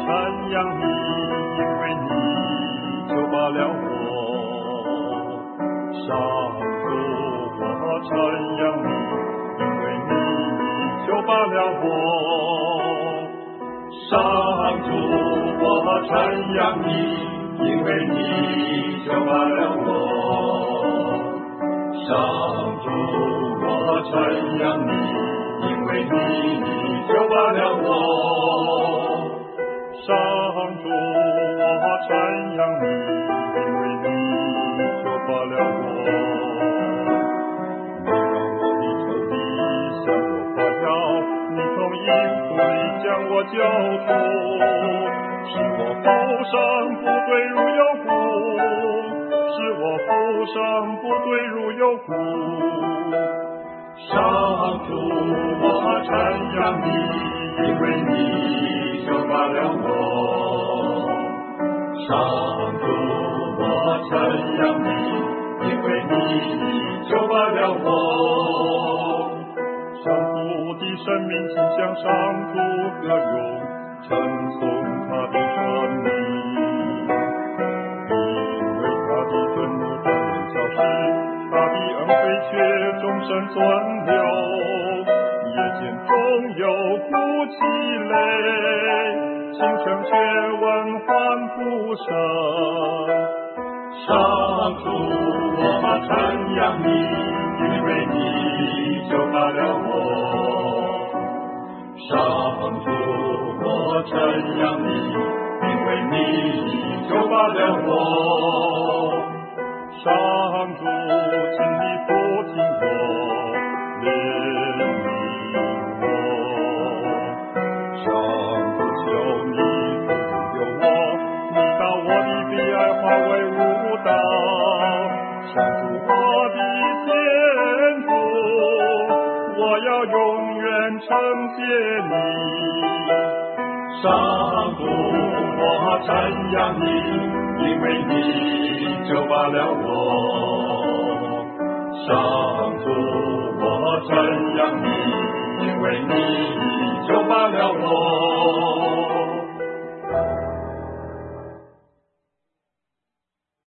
赞扬你，因为你救拔了我。上主，我赞扬你，因为你救拔了我。上主，我赞扬你，因为你救拔了我。上主，我赞扬你，因为你救拔了我。上主，我赞扬你，因为你救拔了我。你让我的仇敌向我发笑，你从阴府里将我救出，使我负伤不坠入幽谷，使我负伤不坠入幽谷。上主，我赞扬你，因为你救拔了我。上主，我赞扬你，因为你救拔了我。上主的生命，请向上主歌咏，称颂他的生命，因为他的愤怒不能消失，他的恩惠却终身存留。夜间中有哭泣泪，清晨却闻欢呼声。上主，我赞扬你，因为你救拔了我。上主，我赞扬你，因为你救拔了我。上主，请你扶听我，怜悯我。上主，求你拯救我，你把我的悲哀化为舞蹈。上主，我的天主，我要永远称谢你。上主，我赞扬你，因为你救拔了我。上主，我赞扬你，因为你救拔了我。